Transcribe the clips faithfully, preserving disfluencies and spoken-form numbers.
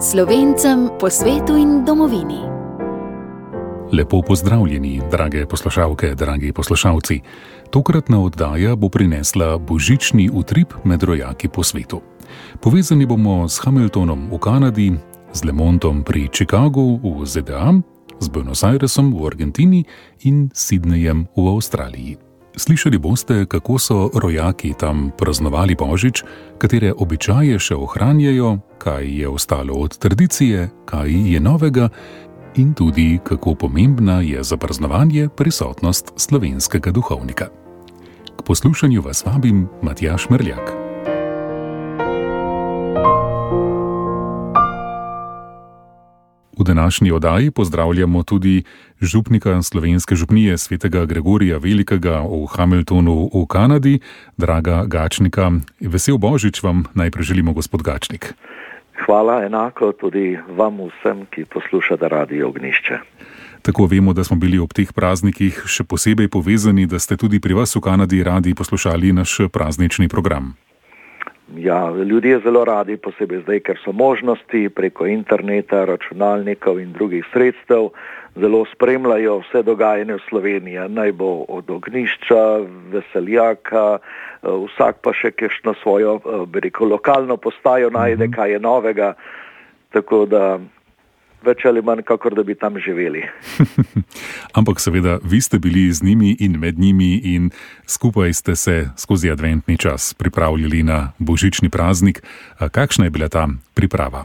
Slovencem po svetu in domovini. Lepo pozdravljeni, drage poslušalke, dragi poslušalci. Tokratna oddaja bo prinesla božični utrip med rojaki po svetu. Povezani bomo s Hamiltonom v Kanadi, z Le Mondom pri Chicagu v Z D A, z Buenos Airesom v Argentini in Sydneyjem v Avstraliji. Slišali boste, kako so rojaki tam praznovali Božič, katere običaje še ohranjajo, kaj je ostalo od tradicije, kaj je novega in tudi, kako pomembna je za praznovanje prisotnost slovenskega duhovnika. K poslušanju vas vabim Matjaž Merljak. V današnji oddaji pozdravljamo tudi župnika slovenske župnije svetega Gregorija Velikega v Hamiltonu v Kanadi, Draga Gačnika. Vesel Božič vam najprej želimo, gospod Gačnik. Hvala, enako tudi vam vsem, ki poslušate Radio Ognjišče. Tako vemo, da smo bili ob teh praznikih še posebej povezani, da ste tudi pri vas v Kanadi radi poslušali naš praznični program. Ja, ljudje zelo radi, posebej zdaj, ker so možnosti preko interneta, računalnikov in drugih sredstev, zelo spremljajo vse dogajanje v Sloveniji. Naj bo od ognjišča, veseljaka, vsak pa še kakšno svojo, bi rekel, lokalno postajo najde, kaj je novega, tako da več ali manj, kakor da bi tam živeli. Ampak seveda, vi ste bili z njimi in med njimi in skupaj ste se skozi adventni čas pripravljali na božični praznik. Kakšna je bila ta priprava?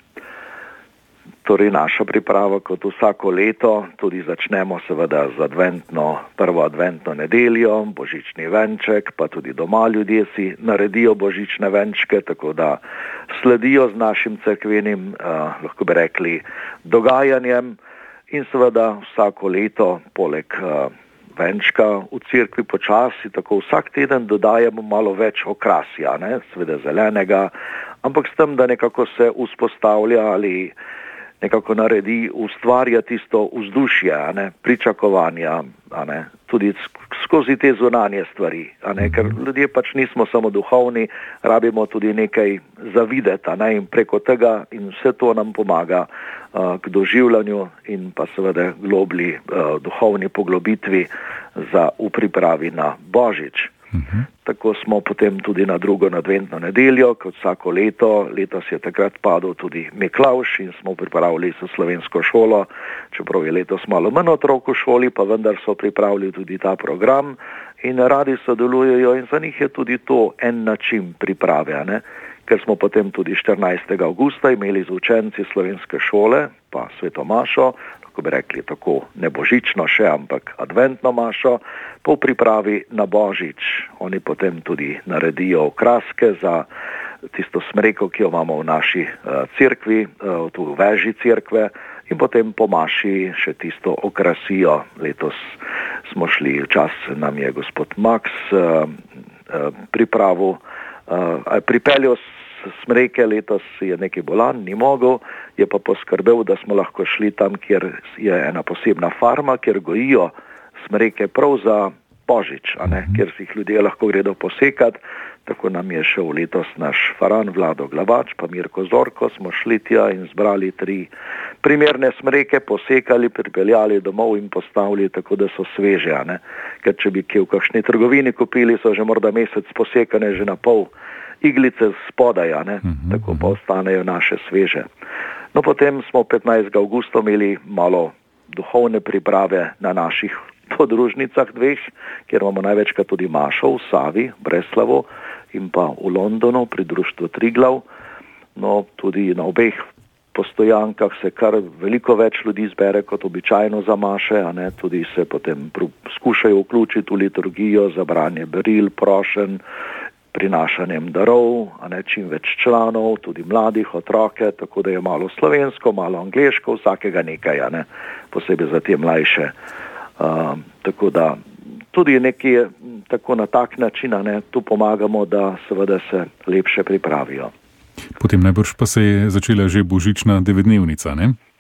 Torej, naša priprava kot vsako leto, tudi začnemo seveda z adventno, prvo adventno nedeljo, božični venček, pa tudi doma ljudje si naredijo božične venčke, tako da sledijo z našim cerkvenim, eh, lahko bi rekli, dogajanjem in seveda vsako leto, poleg eh, venčka v cerkvi počasi, tako vsak teden dodajamo malo več okrasja, ne, seveda zelenega, ampak s tem, da nekako se vzpostavlja ali nekako naredi, ustvarja tisto vzdušje, a ne, pričakovanja, a ne, tudi skozi te zunanje stvari, a ne, ker ljudje pač nismo samo duhovni, rabimo tudi nekaj zavideti, a ne, in preko tega in vse to nam pomaga uh, k doživljanju in pa seveda globli uh, duhovni poglobitvi za v pripravi na Božič. Uh-huh. Tako smo potem tudi na drugo adventno nedeljo, kot vsako leto. Letos je takrat padel tudi Miklavž in smo pripravili za slovensko šolo, čeprav je letos malo manj otrok v šoli, pa vendar so pripravili tudi ta program in radi sodelujejo in za njih je tudi to en način priprave, ne? Ker smo potem tudi štirinajstega avgusta imeli z učenci slovenske šole, pa sveto mašo, tako bi rekli tako ne božično še, ampak adventno mašo, po pripravi na Božič. Oni potem tudi naredijo okraske za tisto smreko, ki jo imamo v naši uh, cerkvi, uh, tu v veži cerkve, in potem po maši še tisto okrasijo. Letos smo šli, včas nam je gospod Max uh, uh, pripravil, uh, pripeljal smreke, letos je nekaj bolan, ni mogel, je pa poskrbel, da smo lahko šli tam, kjer je ena posebna farma, kjer gojijo smreke prav za Božič, a ne, kjer si jih ljudje lahko gredo posekati. Tako nam je šel letos naš faran Vlado Glavač, pa Mirko Zorko, smo šli tja in zbrali tri primerne smreke, posekali, pripeljali domov in postavili tako, da so sveže, a ne. Ker če bi kje v kakšni trgovini kupili, so že morda mesec posekane, že na pol iglice spodaj, a ne, tako pa ostanejo naše sveže. No, potem smo petnajstega avgusta imeli malo duhovne priprave na naših podružnicah dveh, kjer imamo največkrat tudi mašo v Savi, Breslavu in pa v Londonu pri društvu Triglav. No, tudi na obeh postojankah se kar veliko več ljudi zbere kot običajno za maše, a ne, tudi se potem skušajo vključiti v liturgijo za branje beril, prošen, prinašanjem darov, a ne, čim več članov, tudi mladih, otroke, tako da je malo slovensko, malo angleško, vsakega nekaj, a ne, posebej za te mlajše. Uh, tako da tudi nekje tako na tak način, a ne, tu pomagamo, da seveda se lepše pripravijo. Potem najbrž pa se je začela že božična devetdnevnica, ne?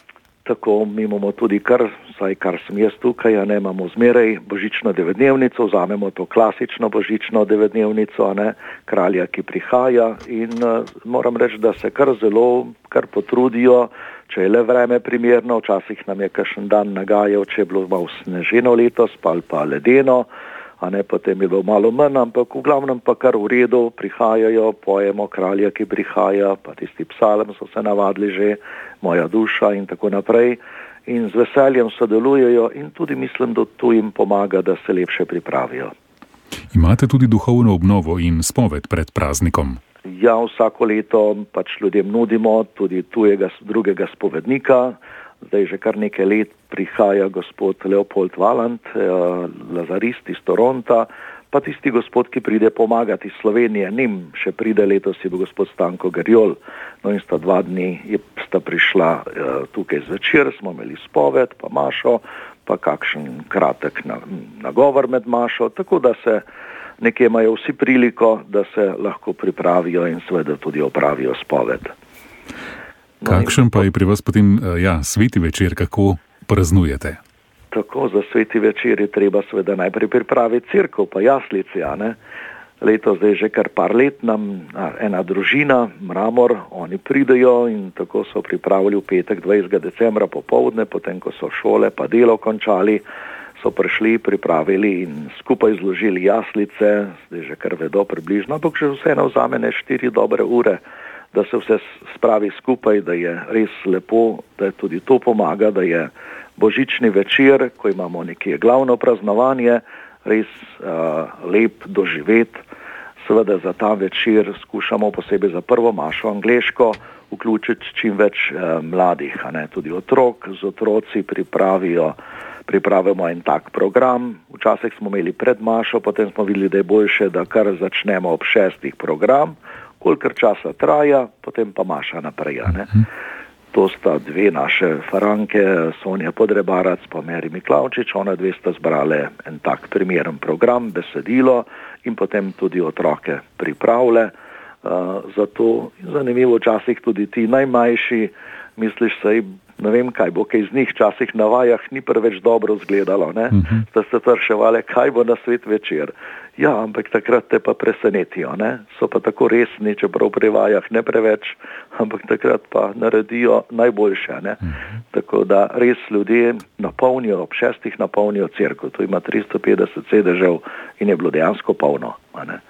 tako mi imamo tudi kar, saj kar sem jaz tukaj, a ne, imamo zmeraj božično devetdnevnico, vzamemo to klasično božično devetdnevnico, a ne, kralja, ki prihaja in uh, moram reči, da se kar zelo, kar potrudijo, če je le vreme primerno, včasih nam je kakšen dan nagajal, če je bilo malo sneženo letos, pa ali pa ledeno, a ne, potem je bilo malo manj, ampak v glavnem pa kar v redu prihajajo, pojemo kralja, ki prihaja, pa tisti psalm so se navadili že, moja duša in tako naprej in z veseljem sodelujejo in tudi mislim, da to jim pomaga, da se lepše pripravijo. Imate tudi duhovno obnovo in spoved pred praznikom? Ja, vsako leto pač ljudem nudimo tudi tujega drugega spovednika. Zdaj že kar nekaj let prihaja gospod Leopold Valant, eh, lazarist iz Toronta, pa tisti gospod, ki pride pomagati iz Slovenije, njim še pride letos, je bil gospod Stanko Gerjol. No in sta dva dni je, sta prišla eh, tukaj zvečer, smo imeli spoved, pa mašo, pa kakšen kratek nagovor med mašo, tako da se nekje imajo vsi priliko, da se lahko pripravijo in seveda tudi opravijo spoved. No, kakšen pa je pri vas potem ja, sveti večer, kako praznujete? Tako, za sveti večer je treba seveda najprej pripraviti cerkev, pa jaslice, a ne. Leto zdaj že kar par let nam ena družina, Mramor, oni pridejo in tako so pripravili v petek dvajsetega decembra popoldne, potem ko so šole pa delo končali, so prišli, pripravili in skupaj zložili jaslice, zdaj že kar vedo približno, ampak že vseeno vzame ne štiri dobre ure, da se vse spravi skupaj, da je res lepo, da tudi to pomaga, da je božični večer, ko imamo nekje glavno praznovanje, res uh, lep doživet. Seveda za ta večer skušamo posebej za prvo mašo angleško vključiti čim več uh, mladih, a ne, tudi otrok, z otroci pripravijo, pripravimo en tak program. Včasih smo imeli pred mašo, potem smo videli, da je boljše, da kar začnemo ob šestih program, kolikor časa traja, potem pa maša naprej. Ne? To sta dve naše faranke, Sonja Podrebarac pa Meri Miklavčič, ona dve sta zbrale en tak primeren program, besedilo in potem tudi otroke pripravile. Uh, zato zanimivo včasih tudi ti najmlajši, misliš sej, ne vem kaj bo, kaj z njih včasih na vajah ni preveč dobro izgledalo, ne? Uh-huh. Da ste spraševali, kaj bo na svet večer. Ja, ampak takrat te pa presenetijo, ne? So pa tako resni, čeprav pri vajah ne preveč, ampak takrat pa naredijo najboljše, ne? Uh-huh. Tako da res ljudje napolnijo, ob šestih napolnijo cerkev, tu ima tristo petdeset sedežev in je bilo dejansko polno, a ne?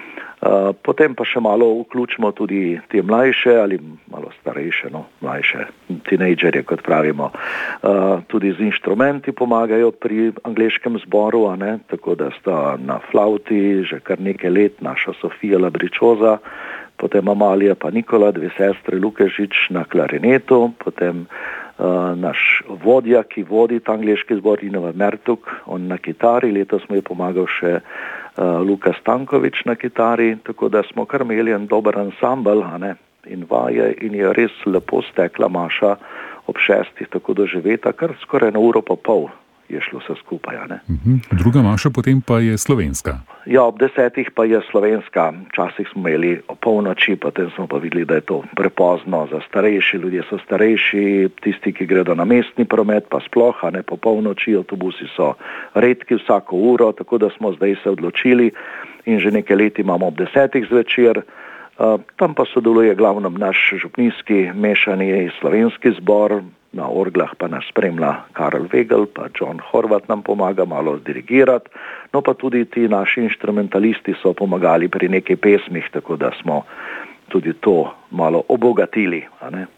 Uh, potem pa še malo vključimo tudi te mlajše ali malo starejše, no, mlajše, tinejdžerje, kot pravimo. Uh, tudi z inštrumenti pomagajo pri angleškem zboru, a ne, tako da sta na flauti že kar nekaj let naša Sofija Labričoza, potem Amalija pa Nikola, dve sestre Lukežič na klarinetu, potem uh, naš vodja, ki vodi ta angleški zbor, Inova Mertuk, on na kitari, letos mu je pomagal še Uh, Luka Stankovič na kitari, tako da smo kar imeli en dober ansambl, a ne, in vaje in je res lepo stekla maša ob šestih, tako doživeta, kar skoraj na uro pa pol je šlo vse skupaj, a ne. Uh-huh. Druga maša potem pa je slovenska. Ja, ob desetih pa je slovenska. Včasih smo imeli o polnoči, potem smo pa videli, da je to prepozno za starejši, ljudje so starejši, tisti, ki gredo na mestni promet, pa sploh, a ne, po polnoči, avtobusi so redki vsako uro, tako da smo zdaj se odločili in že nekaj let imamo ob desetih zvečer. Uh, tam pa sodeluje glavno naš župnijski mešani slovenski zbor, na orglah pa nas spremlja Karel Vegel, pa John Horvat nam pomaga malo dirigirati, no pa tudi ti naši inštrumentalisti so pomagali pri nekaj pesmih, tako da smo tudi to malo obogatili, a ne.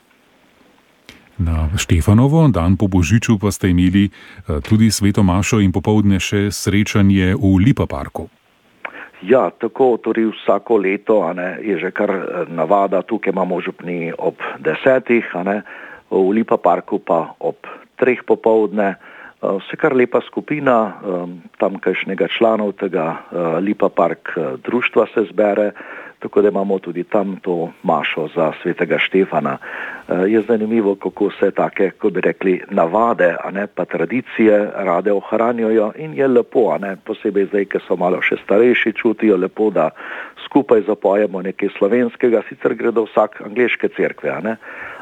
Na Štefanovo, dan po Božiču, pa ste imeli tudi sveto mašo in popoldne še srečanje v Lipa parku. Ja, tako, torej vsako leto, a ne, je že kar navada, tukaj imamo župni ob desetih, a ne, v Lipa parku pa ob treh popoldne. Vse kar lepa skupina, tamkajšnjega članov tega Lipa park društva se zbere, tako da imamo tudi tam to mašo za svetega Štefana. Je zanimivo, kako se take, ko bi rekli, navade, a ne, pa tradicije rade ohranjajo in je lepo, a ne, posebej zdaj, ker so malo še starejši, čutijo lepo, da skupaj zapojemo nekaj slovenskega, sicer gredo vsak angleške cerkve, a ne,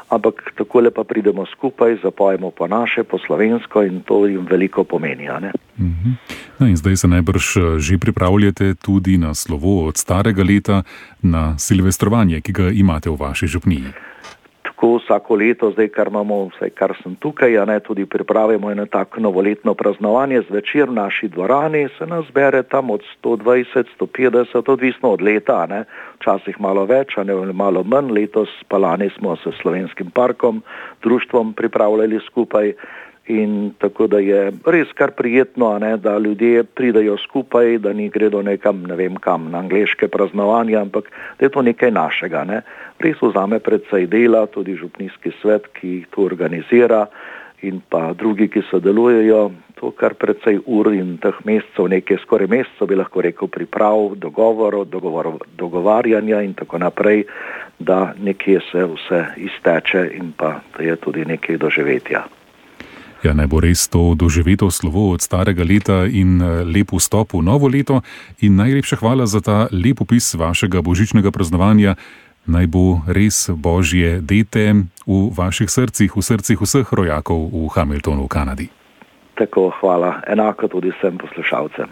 ampak takole pa pridemo skupaj, zapojemo po naše, po slovensko in to jim veliko pomeni. A ne? Mm-hmm. No in zdaj se najbrž že pripravljate tudi na slovo od starega leta na silvestrovanje, ki ga imate v vaši župniji. Tako vsako leto, zdaj kar imamo, vsaj kar sem tukaj, a ne, tudi pripravimo eno tako novoletno praznovanje zvečer v naši dvorani, se nas zbere tam od sto dvajset, sto petdeset, odvisno od leta, ne, včasih malo več, a ne malo manj, letos pa lani smo se Slovenskim parkom, društvom pripravljali skupaj in tako da je res kar prijetno, a ne, da ljudje pridajo skupaj, da ni gredo nekam, ne vem kam, na angleške praznovanja, ampak da je to nekaj našega, ne. Res vzame predvsej dela, tudi župnijski svet, ki to organizira in pa drugi, ki sodelujejo, to kar predvsej ur in teh mesecev, nekaj skoraj mesecev bi lahko rekel priprav, dogovorov, dogovor, dogovarjanja in tako naprej, da nekje se vse izteče in pa da je tudi nekaj doživetja. Ja, naj bo res to doživeto slovo od starega leta in lep vstop v novo leto in najlepša hvala za ta lep opis vašega božičnega praznovanja. Naj bo res Božje dete v vaših srcih, v srcih vseh rojakov v Hamiltonu v Kanadi. Tako, hvala. Enako tudi vsem poslušalcem.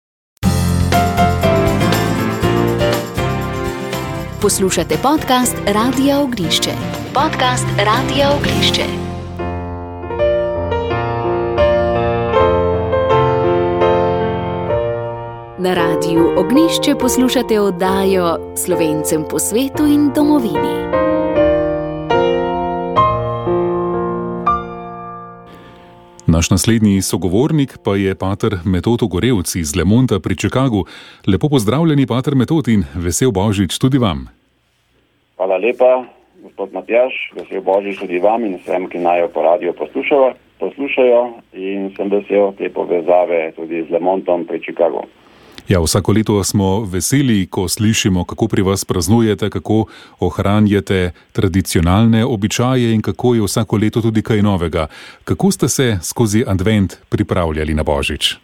Poslušate podcast Radia Ognjišče. Podcast Radia Ognjišče. Na Radiu Ognjišče poslušate oddajo Slovencem po svetu in domovini. Naš naslednji sogovornik pa je pater Metod Ogorevc iz Le Monta pri Chicagu. Lepo pozdravljeni, pater Metod, in vesel Božič tudi vam. Hvala lepa, gospod Matjaž, vesel Božič tudi vam in vsem, ki naj jo po radiju poslušajo, poslušajo in sem vesel te povezave tudi z Le Montom pri Chicagu. Ja, vsako leto smo veseli, ko slišimo, kako pri vas praznujete, kako ohranjate tradicionalne običaje in kako je vsako leto tudi kaj novega. Kako ste se skozi advent pripravljali na Božič?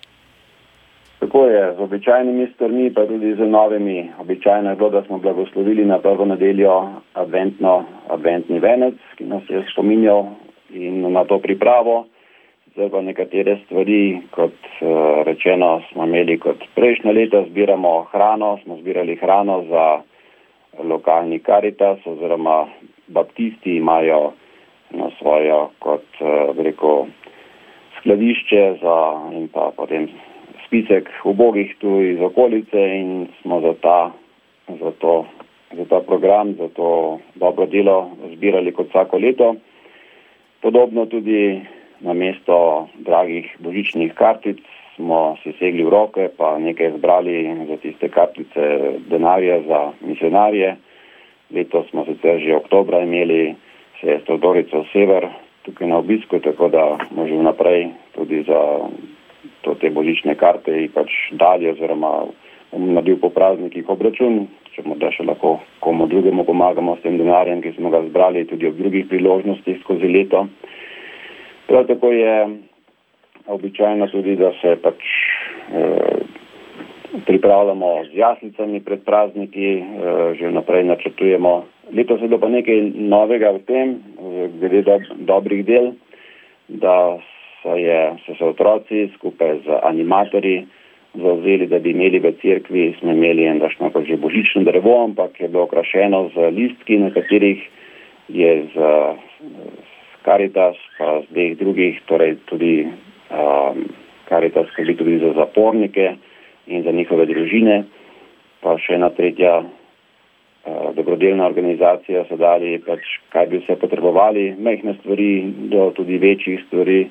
Tako je, z običajnimi stvarmi, pa tudi z novimi. Običajno je bilo, da smo blagoslovili na prvo nedeljo adventno, adventni venec, ki nas je spominjal in na to pripravo. Zdaj pa nekatere stvari, kot uh, rečeno, smo imeli kot prejšnje leto, zbiramo hrano, smo zbirali hrano za lokalni Karitas, oziroma baptisti imajo na svojo kot, uh, rekel, skladišče za, in pa potem spisek ubogih tu iz okolice in smo za ta, za to, za ta program, za to dobro delo zbirali kot vsako leto. Podobno tudi na mesto dragih božičnih kartic smo si segli v roke, pa nekaj zbrali za tiste kartice denarja za misionarje. Letos smo sicer že oktobra imeli sestro Dorico Sever tukaj na obisku, tako da smo že vnaprej tudi za to te božične karte in pač dalje, oziroma bom naredil po praznikih obračun, če morda še lahko komu drugemu pomagamo s tem denarjem, ki smo ga zbrali tudi ob drugih priložnostih skozi leto. Prav tako je običajno tudi, da se pač eh, pripravljamo z jaslicami pred prazniki, eh, že naprej načrtujemo. Letos je bilo pa nekaj novega v tem, glede do, dobrih del, da so, je, so se otroci skupaj z animatorji zavzeli, da bi imeli v cerkvi, smo imeli endašno pa že božično drevo, ampak je bilo okrašeno z listki, na katerih je z, z Karitas, pa z dveh drugih, torej tudi um, Karitas skrbi tudi za zapornike in za njihove družine, pa še ena tretja uh, dobrodelna organizacija so dali, pač kaj bi vse potrebovali, majhne stvari do tudi večjih stvari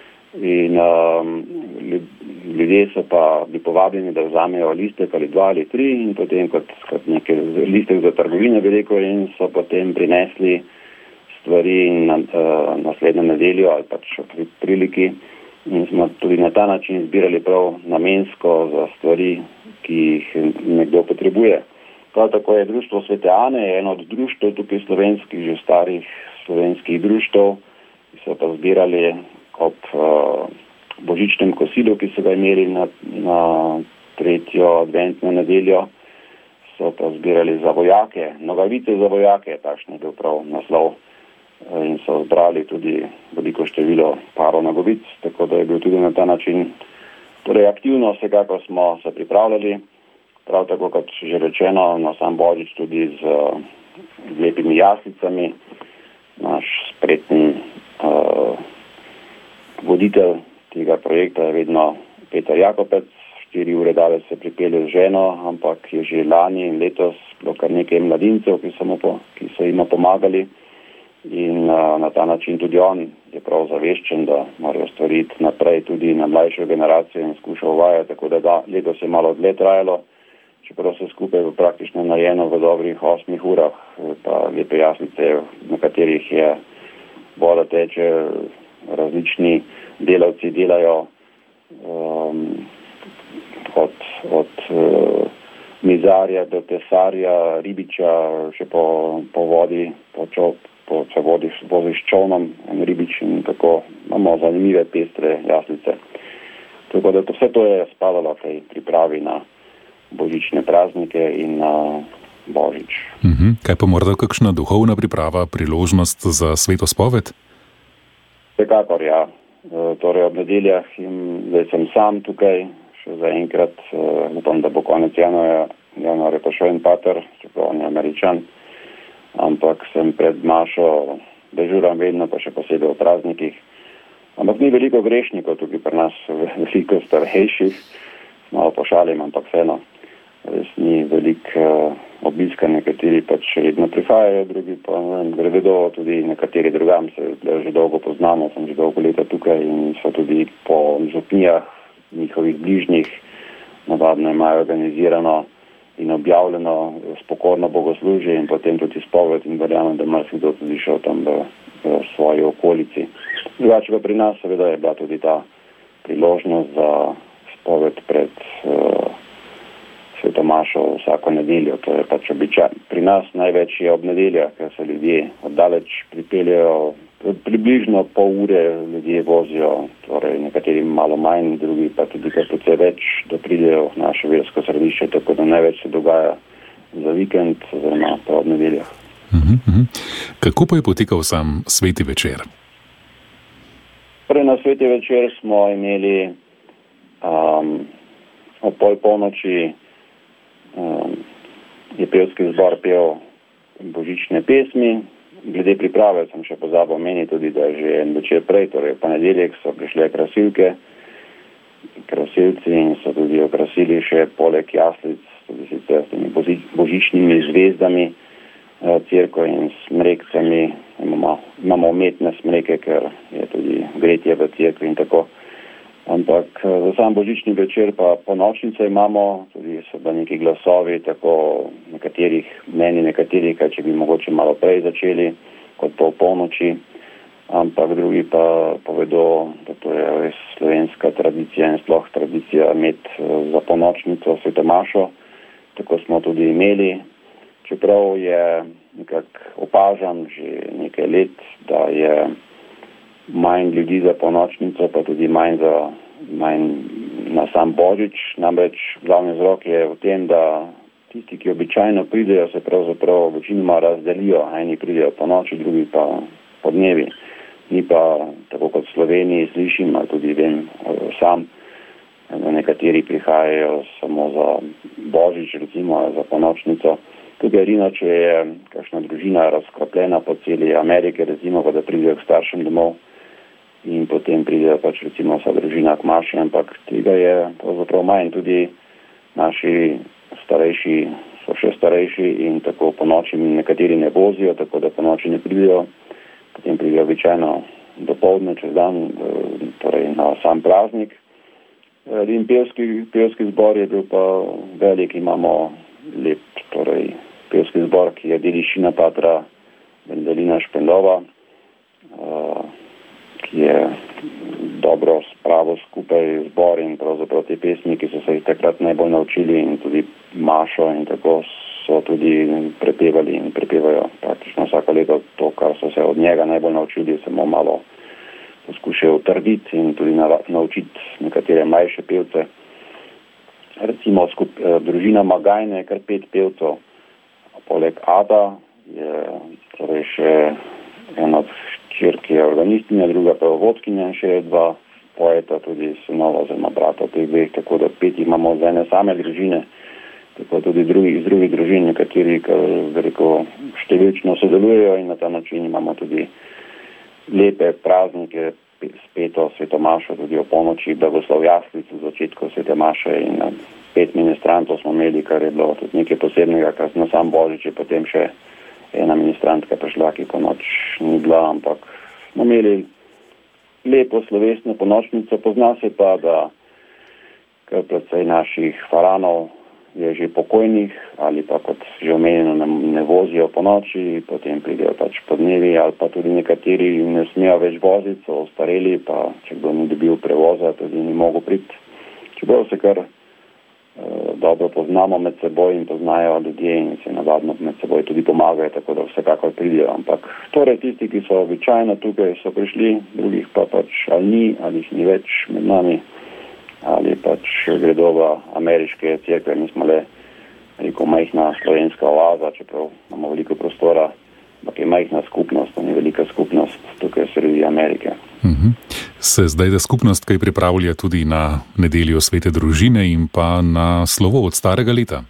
in um, ljudje so pa bili povabljeni, da vzamejo listek ali dva ali tri in potem kot, kot nekaj listek za trgovine, bi rekel, in so potem prinesli stvari na uh, naslednjo nedeljo ali pač pri priliki in smo tudi na ta način zbirali prav namensko za stvari, ki jih nekdo potrebuje. Prav tako je društvo Svete Ane, eno od društev tukaj slovenskih, že starih slovenskih društev, ki so pa zbirali ob uh, božičnem kosilu, ki so ga imeli na, na tretjo adventno nedeljo, so pa zbirali za vojake, nogavice za vojake, takšen je bil prav naslov in so zbrali tudi veliko število parov nogavic, tako da je bil tudi na ta način torej aktivno, vsekako smo se pripravljali, prav tako kot že rečeno, na sam Božič tudi z lepimi jaslicami. Naš spretni uh, voditelj tega projekta je vedno Peter Jakopec, štiri ure daleč se pripelje z ženo, ampak je že lani in letos bilo kar nekaj mladincev, ki so, mu po, ki so jim pomagali in uh, na ta način tudi on je prav zaveščen, da morajo stvariti naprej tudi na mlajšo generacijo in skuša uvajati, tako da, da letos je malo dlje trajalo, čeprav se skupaj v praktično narejeno v dobrih osmih urah, pa lepe jaslice, na katerih je voda teče, različni delavci delajo um, od, od uh, mizarja do tesarja, ribiča, še po, po vodi, po čop, po se vodiš, voziš čovnom in ribič in tako imamo zanimive pestre jaslice. Tako da to, vse to je spadalo tej pripravi na božične praznike in na Božič. Mhm. Kaj pa morda kakšna duhovna priprava, priložnost za sveto spoved? Vsekakor, ja. E, torej ob nedeljah in zdaj sem sam tukaj, še zaenkrat, e, upam, da bo konec januarja, januarja pa še en pater, čeprav on je Američan, ampak sem pred mašo dežuram vedno, pa še posebej v praznikih. Ampak ni veliko grešnikov tukaj pri nas, veliko starejših, malo pošalim, ampak vseeno. Res ni veliko uh, obiska, nekateri pač redno prihajajo, drugi pa vem, gredo tudi nekateri drugam, se že dolgo poznamo, sem že dolgo leta tukaj in so tudi po župnijah njihovih bližnjih, navadno imajo organizirano in objavljeno spokorno bogoslužje in potem tudi spoved in verjamem, da marsikdo tudi šel tam v, v svoji okolici. Drugače pa pri nas seveda je bila tudi ta priložnost za spoved pred uh, sveto mašo vsako nedeljo, to je pač običaj. Pri nas največ je ob nedeljah, ker se ljudje oddaleč pripeljajo, približno pol ure ljudje vozijo, torej nekateri malo manj, drugi pa tudi kar precej več, da pridejo v naše versko središče, tako da največ se dogaja za vikend, oziroma pa ob nedeljah. Uh-huh, uh-huh. Kako pa je potekal sam sveti večer? Prej na sveti večer smo imeli um, ob pol polnoči um, je pevski zbor pel božične pesmi. Glede priprave sem še pozabil omeniti tudi, da že en večer prej, torej v ponedeljek, so prišle krasilke, krasilci in so tudi okrasili še poleg jaslic, tudi sicer s temi božičnimi zvezdami, cerko in smrekcami. Imamo, imamo umetne smreke, ker je tudi gretje v cerkvi in tako. Ampak za sam božični večer pa ponočnice imamo, tudi so da neki glasovi, tako nekaterih, meni nekaterih, kaj če bi mogoče malo prej začeli, kot po polnoči, ampak drugi pa povedo, da to je res slovenska tradicija in sploh tradicija imeti za ponočnico sveto mašo, tako smo tudi imeli, čeprav je nekako opažam že nekaj let, da je manj ljudi za ponočnico, pa tudi manj, za, manj na sam Božič. Namreč glavni vzrok je v tem, da tisti, ki običajno pridejo, se pravzaprav večinoma razdelijo. Eni pridejo po noči, drugi pa po dnevi. Ni pa, tako kot v Sloveniji slišim, ali tudi vem sam, da nekateri prihajajo samo za Božič, recimo za ponočnico. Tukaj edino, če je kakšna družina razkropljena po celi Amerike, recimo, da pridejo k staršem domov in potem pridejo pač recimo vsa družina k maši, ampak tega je pravzaprav manj. Tudi naši starejši so še starejši in tako po noči nekateri ne vozijo, tako da po noči ne pridejo, potem pridejo običajno dopoldne čez dan, torej na sam praznik. In pevski, pevski zbor je bil pa velik, imamo lep, torej pevski zbor, ki je dediščina patra Vendelina Špendova, uh, ki je dobro spravil skupaj zbor in pravzaprav te pesmi, ki so se jih takrat najbolj naučili in tudi mašo in tako so tudi prepevali in prepevajo praktično vsako leto to, kar so se od njega najbolj naučili, samo malo poskušajo utrditi in tudi naučiti nekatere mlajše pevce. Recimo skup, eh, družina Magajne je kar pet pevcev, poleg Ada je torej še ena od hčerk je organistinja, druga pa vodkinja in še dva poeta, tudi sinova oziroma brata teh dveh, tako da pet imamo z ene same družine, tako tudi drugi, iz drugih družin, kateri, kar veliko številčno sodelujejo in na ta način imamo tudi lepe praznike, speto svetomašo, tudi o ponoči, blagoslov jaslic v začetku svete maše in pet ministrantov smo imeli, kar je bilo tudi nekaj posebnega, kar na sam Božič je potem še ena ministrantka prišla, ki ponoč ni bila, ampak smo imeli lepo slovesno ponočnico. Pozna se pa, da kar predvsej naših faranov je že pokojnih ali pa kot že omenjeno ne, ne vozijo po noči, potem pridejo pač po dnevi ali pa tudi nekateri ne smejo več voziti, so ostareli, pa če kdo ni dobil prevoza, tudi ni mogel priti. Čeprav se kar dobro poznamo med seboj in poznajo ljudje in se navadno med seboj tudi pomagajo, tako da vsekakor pridejo. Ampak torej tisti, ki so običajno tukaj, so prišli, drugih pa pač ali ni, ali jih ni več med nami, ali pač gredo v ameriške cerkve. Mi smo le veliko majhna slovenska oaza, čeprav imamo veliko prostora, ampak je majhna skupnost, to ni velika skupnost tukaj sredi Amerike. Mhm. Se zdaj, da skupnost kaj pripravlja tudi na nedeljo svete družine in pa na slovo od starega leta?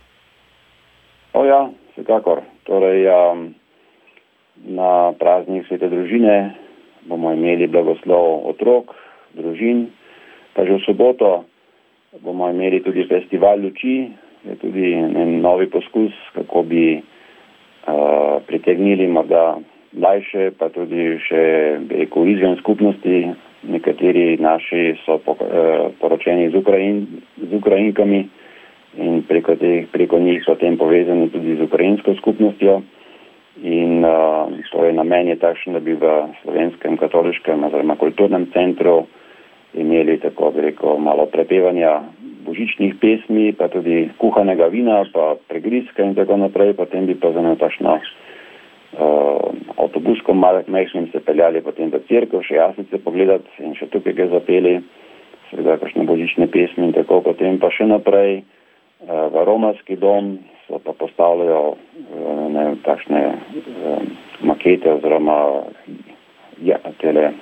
O ja, vsekakor. Torej, um, na praznik svete družine bomo imeli blagoslov otrok, družin, pa že v soboto bomo imeli tudi festival luči, je tudi en novi poskus, kako bi uh, pritegnili morda mlajše, pa tudi še rekel izven skupnosti. Nekateri naši so poročeni z, Ukrajin, z Ukrajinkami in preko, teh, preko njih so tem povezani tudi z ukrajinsko skupnostjo. In uh, torej namen je takšen, da bi v slovenskem katoliškem oziroma kulturnem centru imeli tako bi rekel malo prepevanja božičnih pesmi, pa tudi kuhanega vina, pa pregrizka in tako naprej. Potem bi pa za eno takšno Uh, avtobuskom majhnim se peljali potem v cerkev, še jasnice pogledati in še tukaj ga zapeli, seveda kakšne božične pesmi in tako. Potem pa še naprej uh, v romarski dom so pa postavljajo uh, ne, takšne uh, makete oziroma ja, tele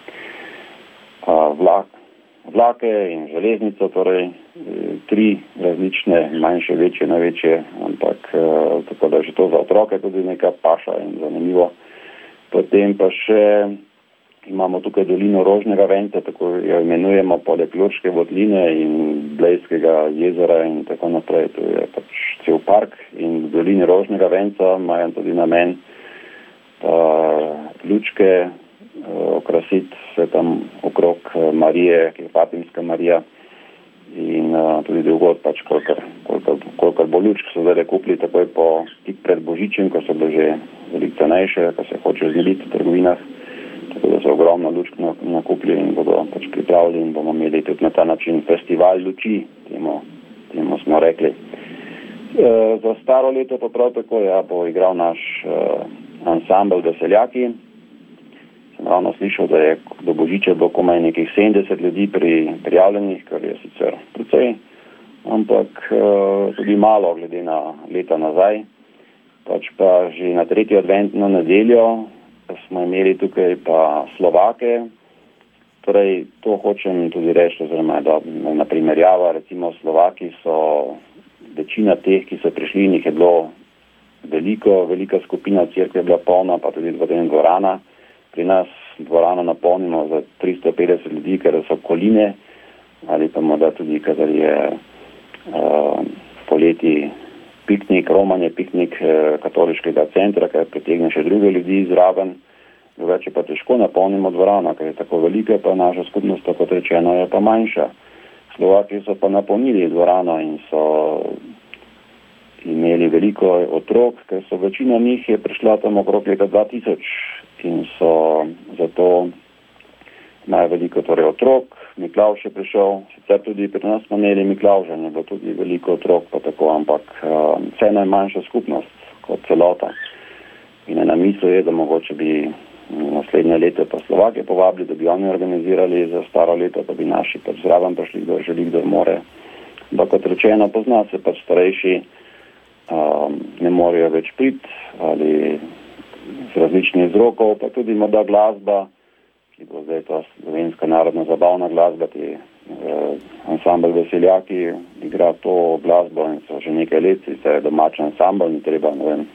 uh, vlak, vlake in železnico, torej tri različne, manjše, večje, največje, ampak uh, tako da že to za otroke tudi neka paša in zanimivo. Potem pa še imamo tukaj dolino Rožnega venca, tako jo imenujemo, poleg Loške votline in Blejskega jezera in tako naprej. To je pač cel park in v dolini Rožnega venca imajo tudi namen uh, lučke uh, okrasiti se tam okrog Marije, ki je Fatimska Marija. In uh, tudi drugod pač, kolikor, kolikor, kolikor bo lučk so zdaj kupili takoj po tik pred Božičem, ko so bile že veliko cenejše, ko se hoče znebiti v trgovinah, tako da so ogromno lučk nakupili in bodo pač pripravili in bomo imeli tudi na ta način festival luči, temu, temu smo rekli. E, za staro leto pa prav tako ja, bo igral naš uh, ansambel Veseljaki. Sem ravno slišal, da je do Božiča bilo komaj nekih sedemdeset ljudi pri, prijavljenih, kar je sicer precej, ampak uh, tudi malo glede na leta nazaj. Pač pa že na tretjo adventno nedeljo smo imeli tukaj pa Slovake. Torej, to hočem tudi reči, oziroma na primerjava, recimo Slovaki so, večina teh, ki so prišli, njih je bilo veliko, velika skupina, cerkev je bila polna, pa tudi dvorana. Pri nas dvorano napolnimo za tristo petdeset ljudi, ker so koline, ali pa morda tudi, kadar je uh, poleti piknik, romanje piknik uh, katoliškega centra, ker pritegne še druge ljudi zraven. Drugače pa težko napolnimo dvorano, ker je tako velika, pa naša skupnost, tako rečeno, je pa manjša. Slovaki so pa napolnili dvorano in so imeli veliko otrok, ker so večina njih je prišla tam okrog leta dva tisoč in so zato imajo veliko torej otrok. Miklavž je prišel, sicer tudi pri nas smo imeli Miklavža, je bilo tudi veliko otrok, pa tako, ampak uh, vseeno je manjša skupnost kot celota. In ena misel je, da mogoče bi naslednje leto pa Slovake povabili, da bi oni organizirali za staro leto, da bi naši pač zraven prišli, kdo želi, kdo more. Da kot rečeno, pozna se pač starejši, um, ne morejo več priti ali z različnih vzrokov, pa tudi morda glasba, ki bo zdaj to slovenska narodna zabavna glasba, ti eh, ansambl Veseljaki igra to glasbo in so že nekaj let, sicer je domač ansambl, ni treba, ne vem,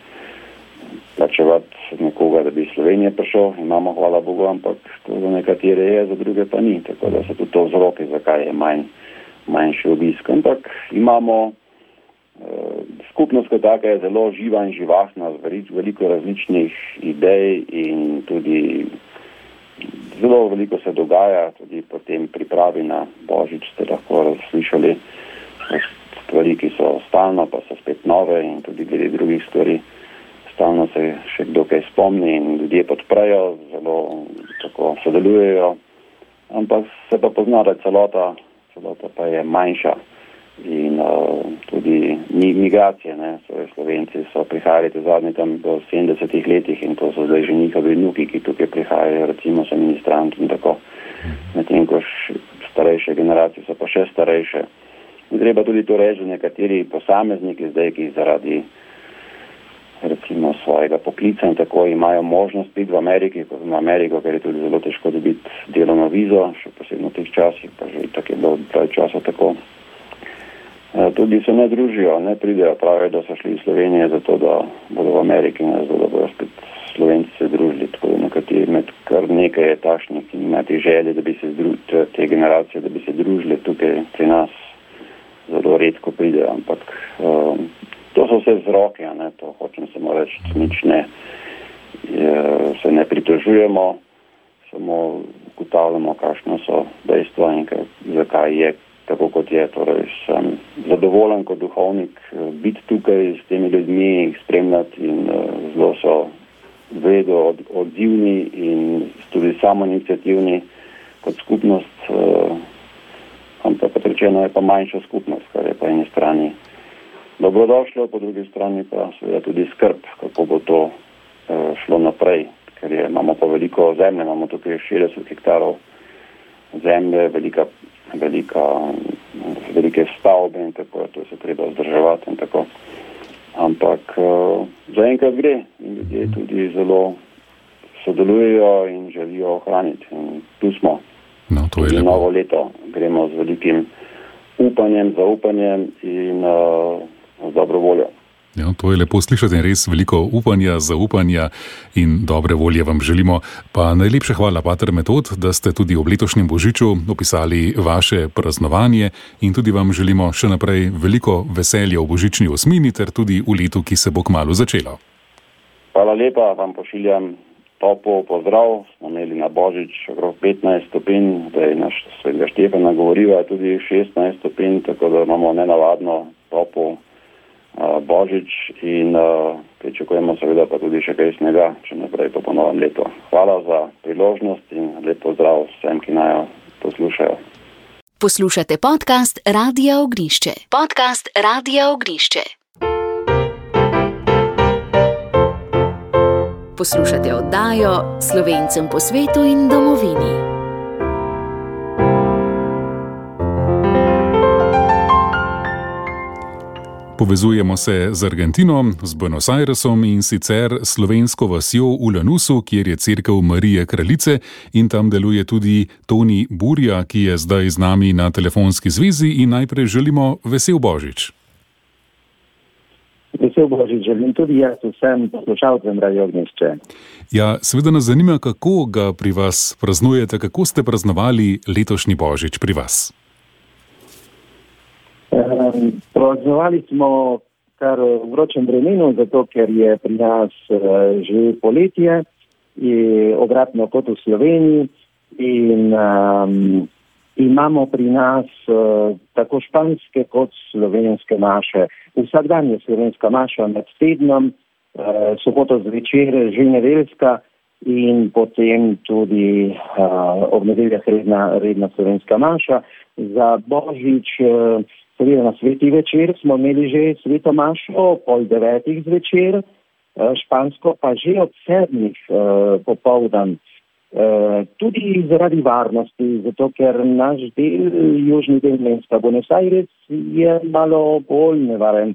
plačevati nekoga, da bi iz Slovenije prišel, imamo, hvala Bogu, ampak to za nekatere je, za druge pa ni, tako da so tudi to vzroki, zakaj je manj, manjši obisk. Ampak imamo eh, skupnost, kot taka je zelo živa in živahna, veliko različnih idej in tudi zelo veliko se dogaja, tudi potem pripravi na Božič ste lahko slišali stvari, ki so stalno, pa so spet nove in tudi glede drugih stvari. Stalno se še kdo kaj spomni in ljudje podprejo, zelo tako sodelujejo, ampak se pa pozna, da celota, celota pa je manjša in uh, tudi migracije, ne, svoje Slovenci so prihajali te zadnje tam do sedemdesetih letih in to so zdaj že njihovi vnuki, ki tukaj prihajajo, recimo so ministranti in tako, medtem ko starejše generacije so pa še starejše. In treba tudi to reči, nekateri posamezniki zdaj, ki zaradi recimo svojega poklica in tako imajo možnost biti v Ameriki, v Ameriko, ker je tudi zelo težko dobiti delovno vizo, še posebno v teh časih, pa že tako je bilo pravi časa tako. E, tudi se ne družijo, ne pridejo, pravijo, da so šli iz Slovenije zato, da bodo v Ameriki, ne zato, da bodo spet Slovenci se družili, tako da nekateri med kar nekaj je takšnih, ki imajo te želje, da bi se združili, te generacije, da bi se družili tukaj pri nas, zelo redko pridejo, ampak um, to so vse vzroki, ne, to hočem samo reči, nič ne, je, se ne pritožujemo, samo ugotavljamo, kakšno so dejstva in kaj, zakaj je tako, kot je. Torej, sem zadovoljen kot duhovnik biti tukaj s temi ljudmi, jih spremljati in uh, zelo so vedo od, odzivni in tudi samoiniciativni kot skupnost, uh, ampak kot rečeno je pa manjša skupnost, kar je po eni strani dobrodošlo, po drugi strani pa seveda tudi skrb, kako bo to uh, šlo naprej, ker je, imamo pa veliko zemlje, imamo tukaj šestdeset hektarov zemlje, velika, velika, velike stavbe in tako, to se treba vzdrževati in tako. Ampak uh, zaenkrat gre in ljudje tudi zelo sodelujejo in želijo ohraniti in tu smo. No, to je in lepo. Novo leto gremo z velikim upanjem, zaupanjem in uh, z dobro voljo. Ja, to je lepo slišati in res veliko upanja, zaupanja in dobre volje vam želimo. Pa najlepša hvala, pater Metod, da ste tudi ob letošnjem Božiču opisali vaše praznovanje in tudi vam želimo še naprej veliko veselja v božični osmini ter tudi v letu, ki se bo kmalu začelo. Hvala lepa, vam pošiljam topel pozdrav. Smo imeli na Božič okrog petnajst stopinj, da je naš svetega Štefana govoriva tudi šestnajst stopinj, tako da imamo nenavadno topel uh, Božič in uh, pričakujemo seveda pa tudi še kaj snega, če naprej to po novem letu. Hvala za priložnost in lep pozdrav vsem, ki naj poslušajo. Poslušate podcast Radia Ognišče. Podcast Radia Ognišče. Poslušate oddajo Slovencem po svetu in domovini. Povezujemo se z Argentino, z Buenos Airesom in sicer slovensko vasjo v Lanusu, kjer je cerkev Marije Kraljice in tam deluje tudi Toni Burja, ki je zdaj z nami na telefonski zvezi in najprej želimo vesel Božič. Vesel Božič želim tudi jaz vsem poslušalcem Radio Ognišče. Ja, seveda nas zanima, kako ga pri vas praznujete, kako ste praznovali letošnji Božič pri vas. Um, praznovali smo kar v vročem vremenu, zato ker je pri nas uh, že poletje, je obratno kot v Sloveniji in um, imamo pri nas uh, tako španske kot slovenske maše. Vsak dan je slovenska maša med tednom, uh, soboto zvečer že nedeljska in potem tudi uh, ob nedeljah redna, redna slovenska maša. Za Božič, uh, seveda na sveti večer, smo imeli že sveto mašo, pol devetih zvečer, uh, špansko pa že od sedmih uh, popoldan. Uh, tudi zaradi varnosti, zato ker naš del, južni del mesta Buenos Aires je malo bolj nevaren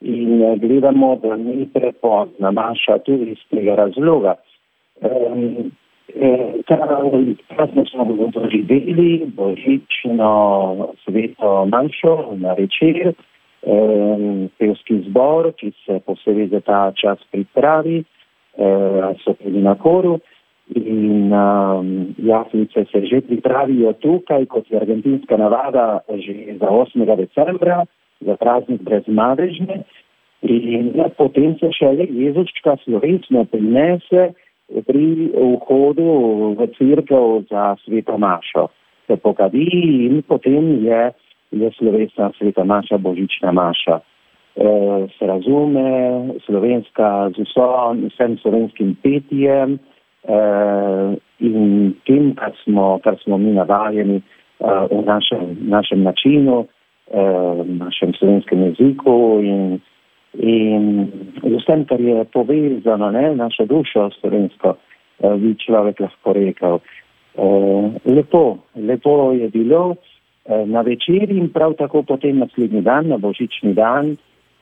in gledamo, da ni prepozna maša tudi iz tega razloga. Um, Krasno smo doživeli božično sveto mašo na večer, um, pevski zbor, ki se posebej za ta čas pripravi, um, so tudi na koru in um, jaslice se že pripravijo tukaj, kot je argentinska navada, že za osmega decembra, za praznik brez madežne, in ja, potem se šele Jezuščka slovesno prinese pri vhodu v cerkev za sveto mašo. Se pokadi in potem je, je slovesna sveta maša, božična maša. E, se razume, slovenska z vso, vsem slovenskim petijem e, in tem, kar smo, kar smo mi navajeni e, v našem, našem načinu, e, v našem slovenskem jeziku in in z vsem, kar je povezano, ne, našo dušo slovensko, bi človek lahko rekel. Lepo, lepo je bilo na večer in prav tako potem naslednji dan, na božični dan,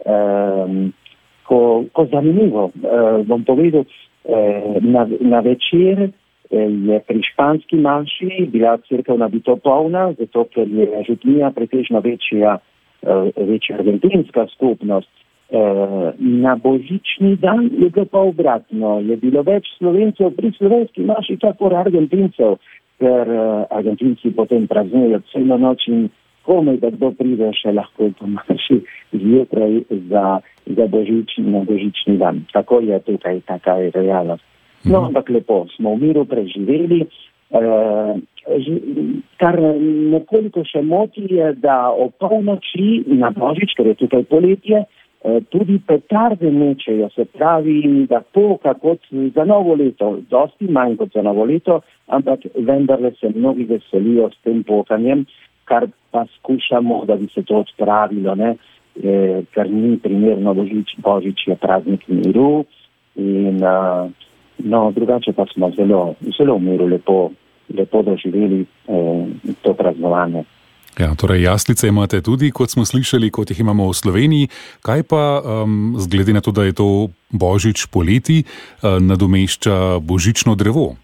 ko, ko zanimivo, bom povedal, na, na večer je pri španski maši bila cerkev nabito polna, zato ker je župnija pretežno večja, večja argentinska skupnost. Na božični dan je bilo pa obratno. Je bilo več Slovencev pri slovenski maši, tako Argentincev, ker Argentinci potem praznujejo celo noč in komaj, da kdo pride še lahko po maši zjutraj za, za božični, na božični dan. Tako je tukaj, taka je realnost. No, ampak lepo, smo v miru preživeli. Uh, kar nekoliko še moti je, da o polnoči na božič, ker je tukaj poletje, tudi petarde mečejo, se pravi, da poka kot za novo leto, dosti manj kot za novo leto, ampak vendarle se mnogi veselijo s tem pokanjem, kar pa skušamo, da bi se to odpravilo, ne, e, ker ni primerno božič, božič je praznik miru in uh, no, drugače pa smo zelo, zelo v miru lepo, lepo doživeli eh, to praznovanje. Ja, torej jaslice imate tudi, kot smo slišali, kot jih imamo v Sloveniji. Kaj pa, um, zglede na to, da je to božič poleti, uh, nadomešča božično drevo?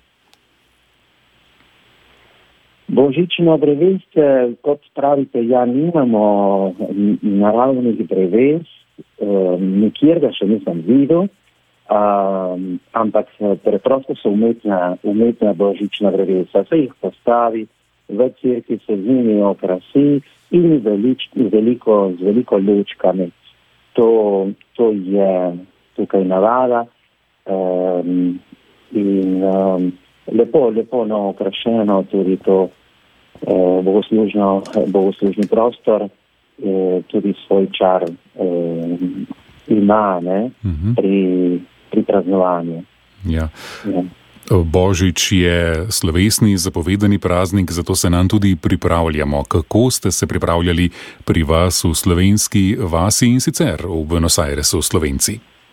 Božično drevesce, kot pravite, ja, nimamo naravnih dreves, um, nikjer ga še nisem videl, um, ampak preprosto so umetna, umetna božična drevesa. Se jih postavi, v cerkvi se z njimi okrasi in velič, veliko, z veliko lučkami. To, to je tukaj navada um, in um, lepo, lepo no, okrašeno tudi to uh, bogoslužno, bogoslužni prostor, uh, tudi svoj čar uh, ima ne, uh-huh. pri, pri praznovanju. Ja. Ja. Božič je slovesni, zapovedani praznik, zato se nam tudi pripravljamo. Kako ste se pripravljali pri vas v slovenski vasi in sicer v Buenos Airesu Slovenci?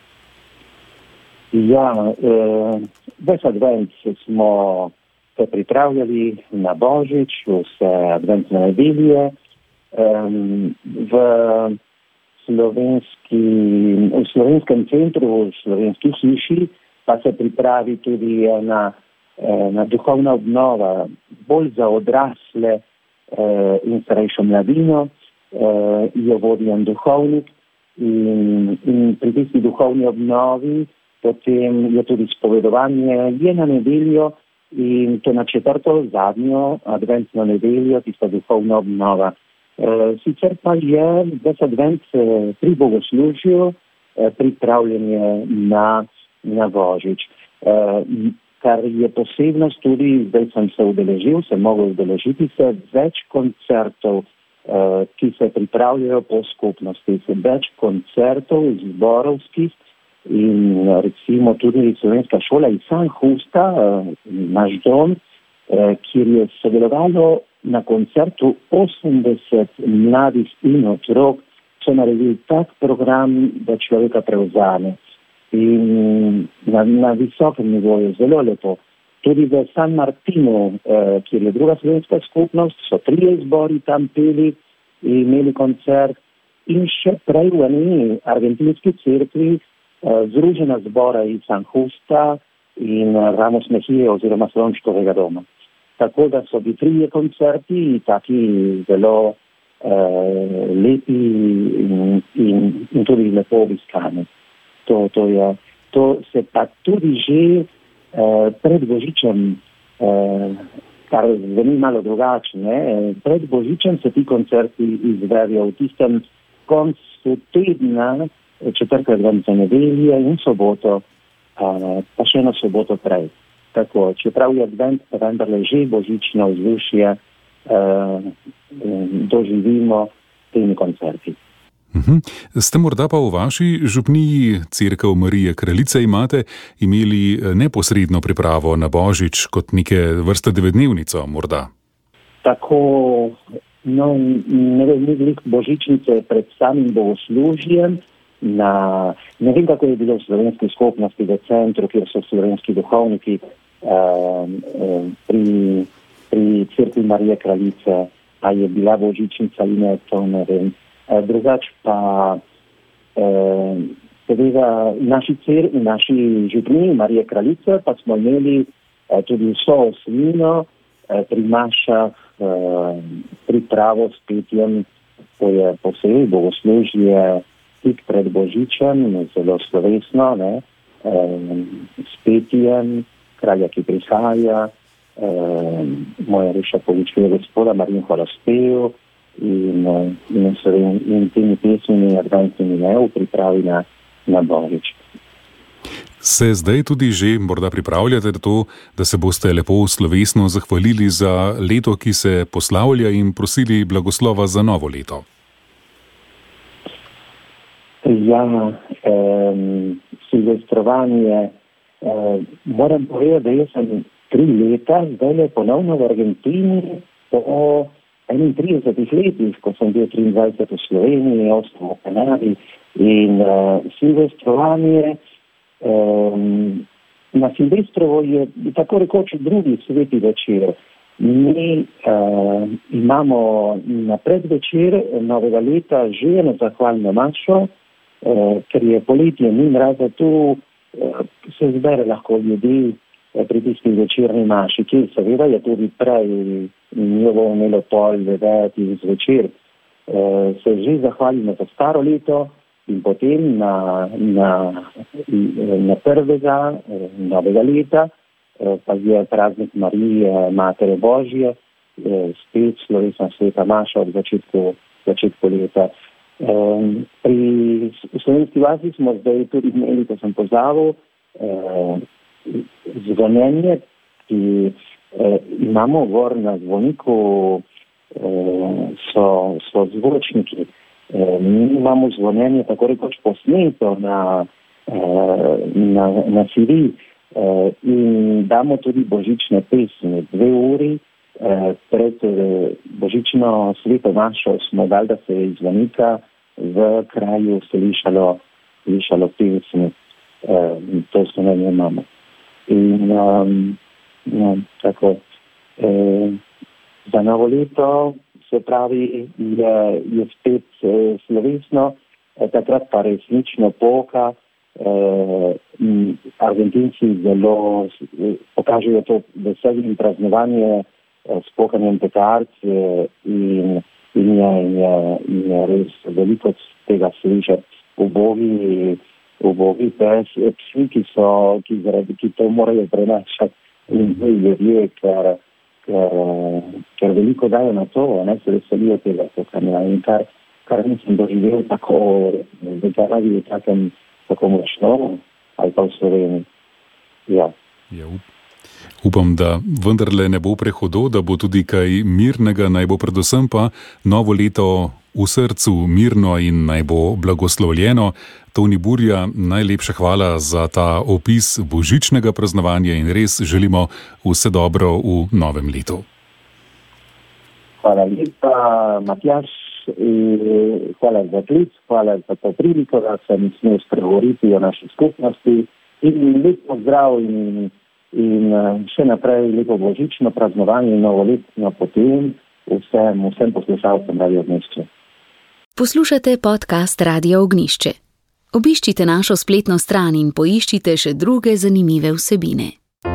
Ja, eh, ves advent smo se pripravljali na Božič, vse adventne nedelje. Eh, v, slovenski, v slovenskem centru, v slovenski hiši, pa se pripravi tudi ena, ena duhovna obnova, bolj za odrasle eh, in starejšo mladino, eh, jo vodi en duhovnik in, in pri tisti duhovni obnovi potem je tudi spovedovanje, je na nedeljo in to na četrto, zadnjo adventno nedeljo, tista duhovna obnova. Eh, sicer pa je ves advent eh, pri bogoslužju eh, pripravljanje na na Božič. Uh, kar je posebnost tudi, zdaj sem se udeležil, sem mogel udeležiti se več koncertov, uh, ki se pripravljajo po skupnosti, se več koncertov zborovskih in recimo tudi slovenska šola iz San Justa, uh, naš dom, uh, kjer je sodelovalo na koncertu osemdeset mladih in otrok, so naredili tak program, da človeka prevzame. In na, na visokem nivoju, zelo lepo. Tudi v San Martinu, eh, kjer je druga slovenska skupnost, so trije zbori tam peli in imeli koncert in še prej v eni argentinski cerkvi Združena zbora iz San Justa in Ramos Mejije oziroma Slončkovega doma. Tako da so bili trije koncerti, taki zelo uh, lepi in, in, in tudi lepo obiskani. To, to, je, to se pa tudi že uh, pred Božičem, uh, kar zveni malo drugače, ne? Pred Božičem se ti koncerti izvedejo v tistem koncu tedna, četrtek, adventne nedelje in soboto, uh, pa še eno soboto prej. Tako, čeprav je advent, pa vendarle že božično vzdušje uh, doživimo temi koncerti. Uhum. Ste morda pa v vaši župniji Cerkev Marije Kraljice imate imeli neposredno pripravo na Božič kot neke vrste devetdnevnico morda? Tako, no, ne vem, ni veliko božičnice pred samim bogoslužjem. Na, ne vem, kako je bilo v slovenski skupnosti v centru, kjer so slovenski duhovniki uh, uh, pri, pri Cerkvi Marije Kraljice, a je bila božičnica in ne, to ne vem. Uh, drugač pa uh, seveda v naši cer, v naši župniji Marije Kraljice pa smo imeli uh, tudi vso osmino uh, pri mašah uh, pripravo s petjem, to je posebej bogoslužje tik pred Božičem, zelo slovesno, ne, um, s petjem, kralja, ki prihaja, um, moja reša povičuje gospoda, Marin Horospev in, in, in, in temi pesmimi adventnimi ne, v pripravi na, na Božič. Se zdaj tudi že morda pripravljate to, da se boste lepo slovesno zahvalili za leto, ki se poslavlja in prosili blagoslova za novo leto? Ja, um, silvestrovanje. Um, moram povedati, da jaz sem tri leta zdaj le ponovno v Argentini po enaintridesetih letih, ko sem bil triindvajset v Sloveniji, osem v Kanadi in uh, silvestrovanje. Um, na Silvestrovo je tako rekoč drugi sveti večer. Mi uh, imamo na predvečer novega leta že eno zahvalno mašo, Uh, ker je poletje ni mraza tu, uh, se zbere lahko ljudi uh, pri tisti večerni maši, ki seveda je tudi prej njevo imelo pol devetih zvečer. Uh, se že zahvalimo za staro leto in potem na, na, na prvega uh, novega leta, uh, pa je praznik Marije, Matere Božje, uh, spet slovesna sveta maša od začetku, začetku leta. Um, pri slovenski vasi smo zdaj tudi imeli, ko sem pozabil, uh, zvonjenje, ki uh, imamo gor na zvoniku, uh, so, so zvočniki. Uh, mi imamo zvonjenje tako rekoč posneto na, uh, na, na C D uh, in damo tudi božične pesmi. Dve uri uh, pred uh, božično sveto mašo smo dali, da se je iz zvonika v kraju slišalo, slišalo pesmi. Uh, to zvonjenje imamo. In um, no, tako, uh, za novo leto se pravi, je, je spet eh, slovesno, eh, takrat pa resnično poka. Eh, Argentinci zelo eh, pokažejo to veselje in praznovanje eh, s pokanjem petard eh, in, in, je, in, je, in je res veliko tega slišati. Ubogi, ubogi pes, psi, ki, so, ki, zaradi, ki to morajo prenašati in ljudje, ker Ker, ker veliko dajo na to, ne, se veselijo tega pokanja in kar, kar nisem doživel tako, zaradi takem tako močno, ali pa v Sloveniji. Ja. Ja, upam, da vendarle ne bo prehodov, da bo tudi kaj mirnega, naj bo predvsem pa novo leto v srcu mirno in naj bo blagoslovljeno. Toni Burja, najlepša hvala za ta opis božičnega praznovanja in res želimo vse dobro v novem letu. Hvala lepa, Matjaž, hvala za klic, hvala za to priliko, da sem smel spregovoriti o naši skupnosti in lep pozdrav in, in še naprej lepo božično praznovanje in novoletno potem vsem, vsem poslušalcem Radio Ognišče. Poslušate podcast Radia Ognjišče. Obiščite našo spletno stran in poiščite še druge zanimive vsebine.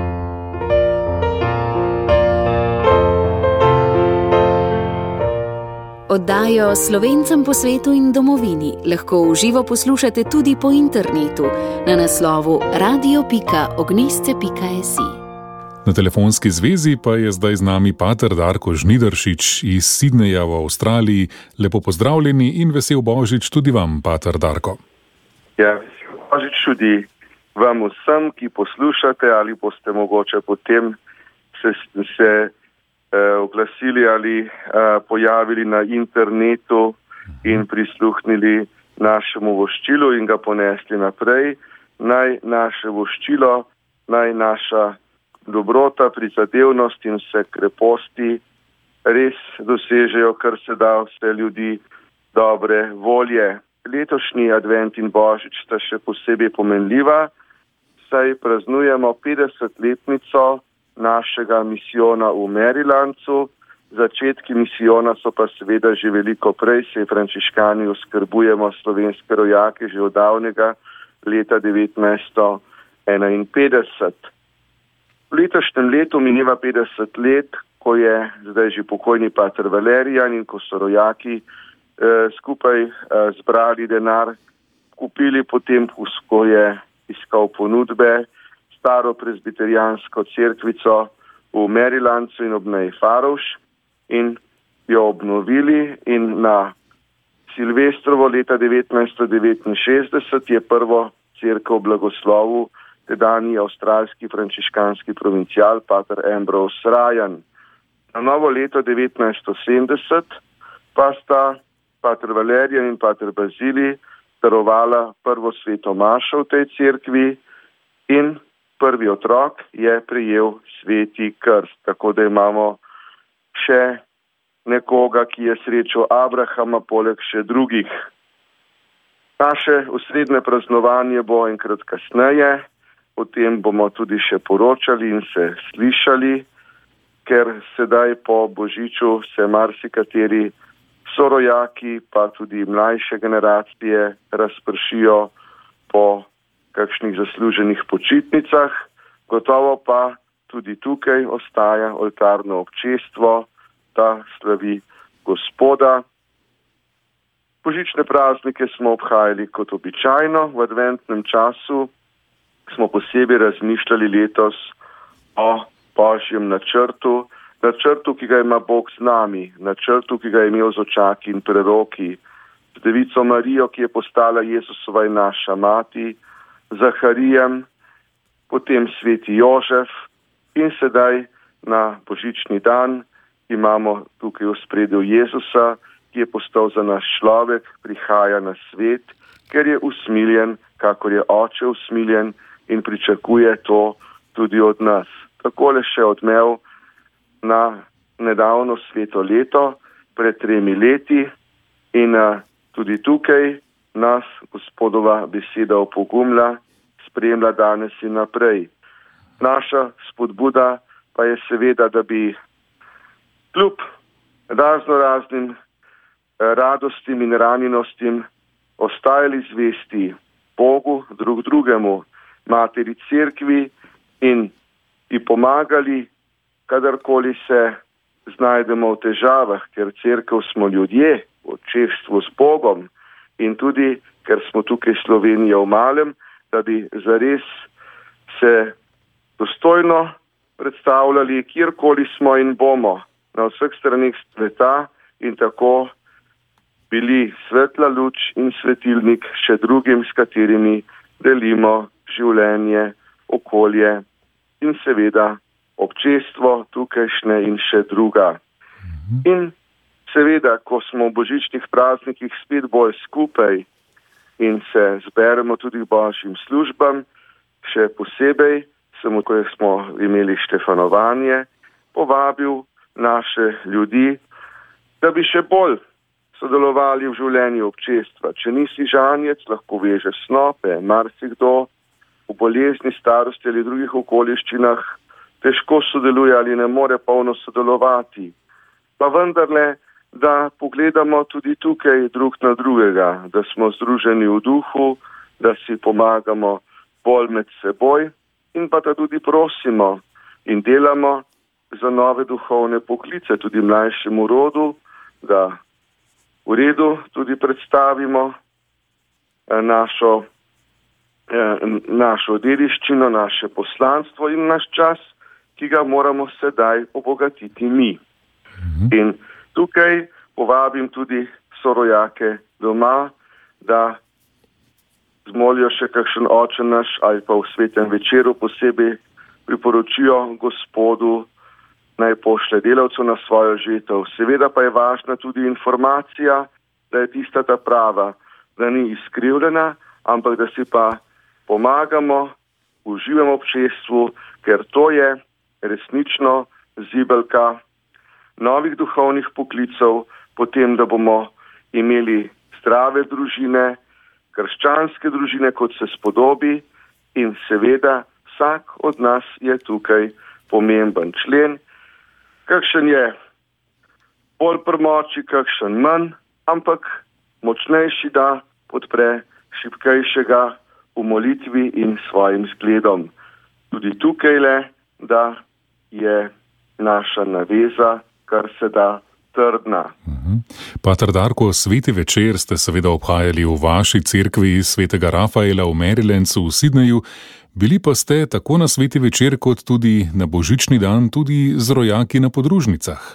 Oddajo Slovencem po svetu in domovini lahko v živo poslušate tudi po internetu na naslovu radio pika ognjišče pika si. Na telefonski zvezi pa je zdaj z nami pater Darko Žnidaršič iz Sydneyja v Avstraliji. Lepo pozdravljeni in vesel Božič tudi vam, pater Darko. Ja, vesel Božič tudi vam vsem, ki poslušate ali boste mogoče potem se, se uh, oglasili ali uh, pojavili na internetu in prisluhnili našemu voščilu in ga ponesli naprej. Naj naše voščilo, naj naša dobrota, prizadevnost in vse kreposti res dosežejo, kar se da vse ljudi dobre volje. Letošnji advent in Božič sta še posebej pomenljiva, saj praznujemo petdesetletnico našega misijona v Marylandu. Začetki misijona so pa seveda že veliko prej, saj frančiškani oskrbujemo slovenske rojake že od davnega leta devetnajststo enainpetdeset. V letošnjem letu mineva petdeset let, ko je zdaj že pokojni pater Valerijan in ko so rojaki eh, skupaj eh, zbrali denar, kupili potem, ko je iskal ponudbe, staro prezbiterijansko cerkvico v Marylandu in ob meji Farovš in jo obnovili in na Silvestrovo leta devetnajststo devetinšestdeset je prvo cerkev blagoslovil tedanji avstralski frančiškanski provincial pater Ambrose Ryan. Na novo leto devetnajststo sedemdeset pa sta pater Valerijan in pater Bazilij darovala prvo sveto mašo v tej cerkvi in prvi otrok je prejel sveti krst, tako da imamo še nekoga, ki je srečal Abrahama, poleg še drugih. Naše osrednje praznovanje bo enkrat kasneje, o tem bomo tudi še poročali in se slišali, ker sedaj po Božiču se marsikateri sorojaki, pa tudi mlajše generacije razpršijo po kakšnih zasluženih počitnicah. Gotovo pa tudi tukaj ostaja oltarno občestvo, da slavi Gospoda. Božične praznike smo obhajali kot običajno. V adventnem času smo posebej razmišljali letos o Božjem načrtu, načrtu, ki ga ima Bog z nami, načrtu, ki ga je imel z očaki in preroki, z devico Marijo, ki je postala Jezusova in naša mati, Zaharijem, potem sveti Jožef in sedaj na božični dan imamo tukaj v spredju Jezusa, ki je postal za naš človek, prihaja na svet, ker je usmiljen, kakor je Oče usmiljen in pričakuje to tudi od nas. Takole še odmev na nedavno sveto leto, pred tremi leti in a, tudi tukaj nas Gospodova beseda opogumlja, spremlja danes in naprej. Naša spodbuda pa je seveda, da bi kljub razno raznim radostim in ranjenostim ostajali zvesti Bogu, drug drugemu, Materi Cerkvi in ji pomagali, kadarkoli se znajdemo v težavah, ker Cerkev smo ljudje, v čestvu s Bogom in tudi, ker smo tukaj Slovenija v malem, da bi zares se dostojno predstavljali, kjerkoli smo in bomo, na vseh stranih sveta in tako bili svetla luč in svetilnik še drugim, s katerimi delimo življenje, okolje in seveda občestvo tukajšnje in še druga. In seveda, ko smo v božičnih praznikih spet bolj skupaj in se zberemo tudi v božjim službam, še posebej, samo ko smo imeli štefanovanje, povabil naše ljudi, da bi še bolj sodelovali v življenju občestva. Če nisi žanjec, lahko vežeš snope, marsikdo v bolezni, starosti ali drugih okoliščinah težko sodeluje ali ne more polno sodelovati. Pa vendarle da pogledamo tudi tukaj drug na drugega, da smo združeni v duhu, da si pomagamo bolj med seboj in pa da tudi prosimo in delamo za nove duhovne poklice, tudi mlajšemu rodu, da v redu tudi predstavimo našo, našo dediščino, naše poslanstvo in naš čas, ki ga moramo sedaj obogatiti mi. In tukaj povabim tudi sorojake doma, da zmolijo še kakšen oče naš ali pa v svetem večeru posebej priporočijo Gospodu, naj pošlje delavcev na svojo žetev. Seveda pa je važna tudi informacija, da je tista ta prava, da ni izkrivljena, ampak da si pa pomagamo v živem občestvu, ker to je resnično zibelka novih duhovnih poklicev, potem, da bomo imeli zdrave družine, krščanske družine, kot se spodobi, in seveda vsak od nas je tukaj pomemben člen. Kakšen je bolj premoči, kakšen manj, ampak močnejši da podpre šibkejšega v molitvi in svojim zgledom. Tudi tukaj le, da je naša naveza kar se da trdna. Uh-huh. Pater Darko, sveti večer ste seveda obhajali v vaši cerkvi svetega Rafaela v Marylandu v Sydneyju, bili pa ste tako na sveti večer kot tudi na božični dan tudi z rojaki na podružnicah.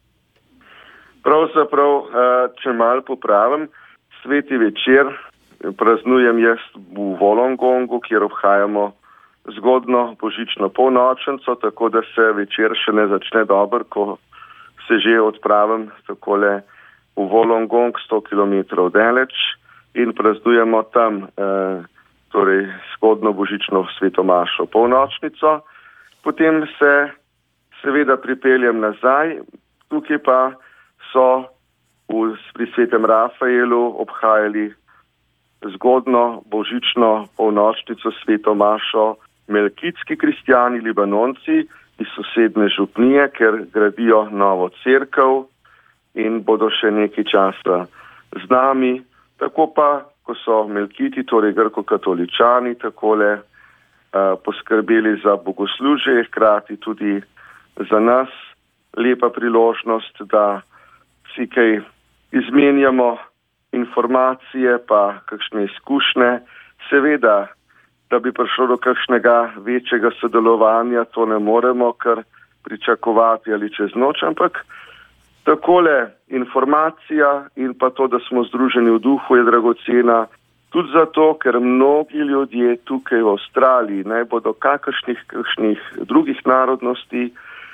Pravzaprav, če malo popravim, sveti večer praznujem jaz v Wollongongu, kjer obhajamo zgodno božično polnočnico, tako da se večer še ne začne dobro, ko se že odpravim takole v Wollongong, sto kilometrov daleč, in praznujemo tam eh, torej zgodno božično svetomašo polnočnico. Potem se seveda pripeljem nazaj, tukaj pa so v, pri svetem Rafaelu obhajali zgodno božično polnočnico svetomašo melkitski kristjani Libanonci iz sosedne župnije, ker gradijo novo cerkev in bodo še nekaj časa z nami. Tako pa, ko so melkiti, torej grko-katoličani, takole uh, poskrbeli za bogoslužje, hkrati tudi za nas lepa priložnost, da si kaj izmenjamo informacije pa kakšne izkušnje. Seveda, da bi prišlo do kakšnega večjega sodelovanja, to ne moremo kar pričakovati ali čez noč, ampak takole informacija in pa to, da smo združeni v duhu, je dragocena tudi zato, ker mnogi ljudje tukaj v Avstraliji, naj bodo kakršnih, kakšnih drugih narodnosti,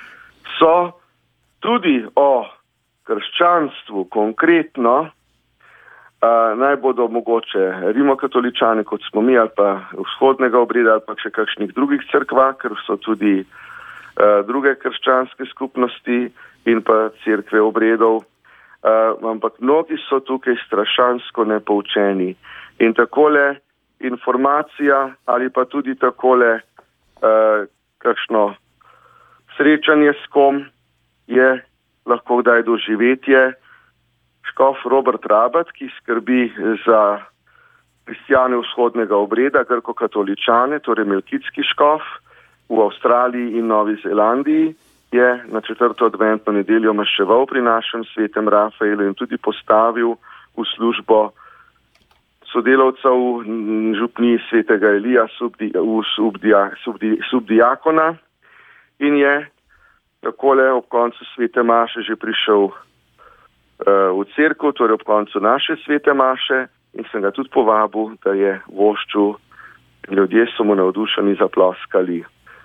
so tudi o krščanstvu konkretno, Uh, naj bodo mogoče rimokatoličani, kot smo mi, ali pa vzhodnega obreda, ali pa še kakšnih drugih cerkva, ker so tudi uh, druge krščanske skupnosti in pa cerkve obredov. Uh, ampak mnogi so tukaj strašansko nepoučeni. In takole informacija ali pa tudi takole uh, kakšno srečanje s kom je lahko kdaj doživetje. Škof Robert Rabat, ki skrbi za kristjane vzhodnega obreda, grko-katoličane, torej melkitski škof v Avstraliji in Novi Zelandiji, je na četrto adventno nedeljo maševal pri našem svetem Rafaelu in tudi postavil v službo sodelavcev župniji svetega Elija subdi, subdia, subdi, subdiakona in je takole ob koncu svete maše že prišel v cerkev, torej ob koncu naše svete maše, in sem ga tudi povabil, da je voščil, ljudje so mu navdušeni zaploskali.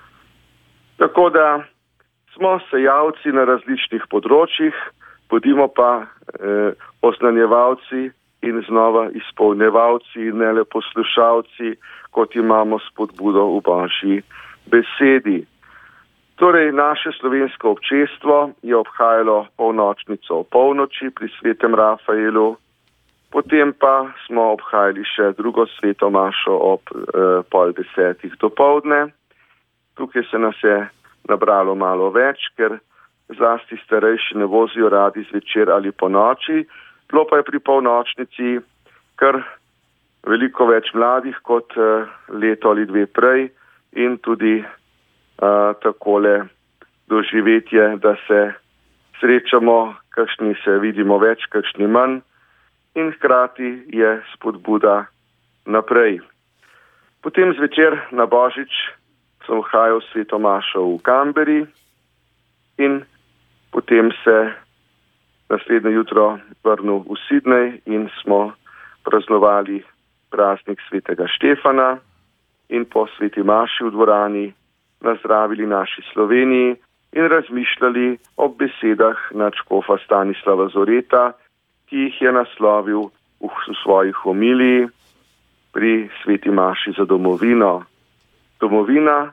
Tako da smo sejalci na različnih področjih, bodimo pa eh, oznanjevalci in znova izpolnjevalci, ne le poslušalci, kot imamo spodbudo v Božji besedi. Torej, naše slovensko občestvo je obhajalo polnočnico o polnoči pri svetem Rafaelu, potem pa smo obhajali še drugo sveto mašo ob eh, pol desetih dopoldne. Tukaj se nas je nabralo malo več, ker zlasti starejši ne vozijo radi zvečer ali po noči, bilo pa je pri polnočnici kar veliko več mladih kot leto ali dve prej in tudi uh, takole doživetje, da se srečamo, kakšni se vidimo več, kakšni manj in hkrati je spodbuda naprej. Potem zvečer na Božič sem vhajal sveto mašo v Canberri in potem se naslednje jutro vrnil v Sydney in smo praznovali praznik svetega Štefana in po sveti maši v dvorani nazdravili naši Sloveniji in razmišljali o besedah nadškofa Stanislava Zoreta, ki jih je naslovil v svojih homiliji pri sveti maši za domovino. Domovina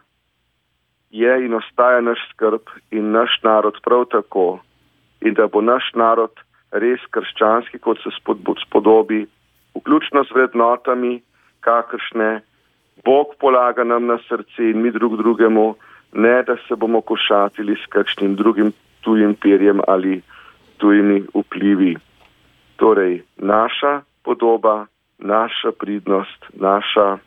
je in ostaja naš skrb in naš narod prav tako. In da bo naš narod res krščanski, kot se spodobi, vključno z vrednotami, kakršne Bog polaga nam na srce in mi drug drugemu, ne da se bomo košatili s kakšnim drugim tujim perjem ali tujimi vplivi. Torej, naša podoba, naša pridnost, naša,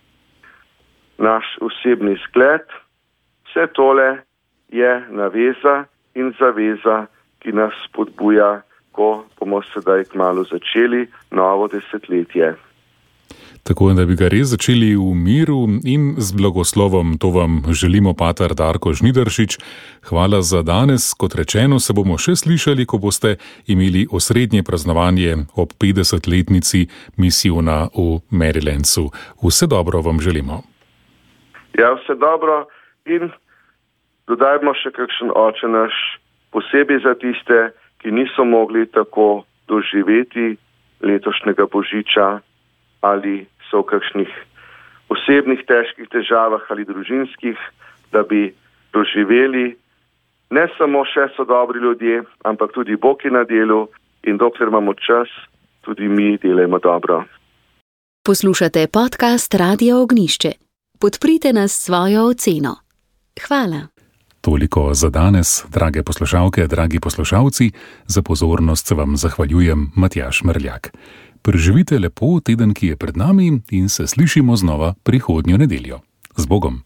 naš osebni zgled, vse tole je naveza in zaveza, ki nas spodbuja, ko bomo sedaj kmalu začeli novo desetletje. Tako da bi ga res začeli v miru in z blagoslovom. To vam želimo, pater Darko Žnidaršič. Hvala za danes. Kot rečeno, se bomo še slišali, ko boste imeli osrednje praznovanje ob petdesetletnici misijona v Marylandu. Vse dobro vam želimo. Ja, vse dobro in dodajmo še kakšen oče naš, posebej za tiste, ki niso mogli tako doživeti letošnjega Božiča ali so v kakšnih osebnih težkih težavah ali družinskih, da bi doživeli. Ne samo še so dobri ljudje, ampak tudi Bog je na delu in dokler imamo čas, tudi mi delajmo dobro. Poslušate podcast Radio Ognjišče. Podprite nas s svojo oceno. Hvala. Toliko za danes, drage poslušalke, dragi poslušalci. Za pozornost se vam zahvaljujem, Matjaž Merljak. Preživite lepo teden, ki je pred nami in se slišimo znova prihodnjo nedeljo. Z Bogom!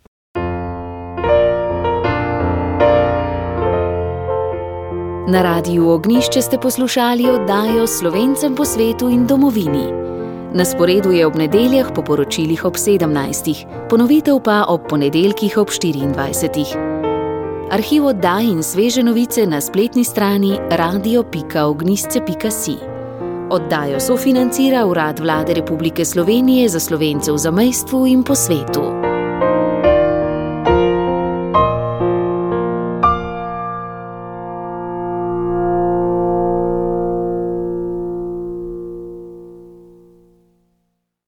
Na Radiu Ognjišče ste poslušali oddajo Slovencem po svetu in domovini. Na sporedu je ob nedeljah po poročilih ob sedemnajstih, ponovitev pa ob ponedeljkih ob štiriindvajsetih. Arhiv oddaj in sveže novice na spletni strani radio pika ognjišče pika si. Oddajo sofinancira Urad Vlade Republike Slovenije za Slovence v zamejstvu in po svetu.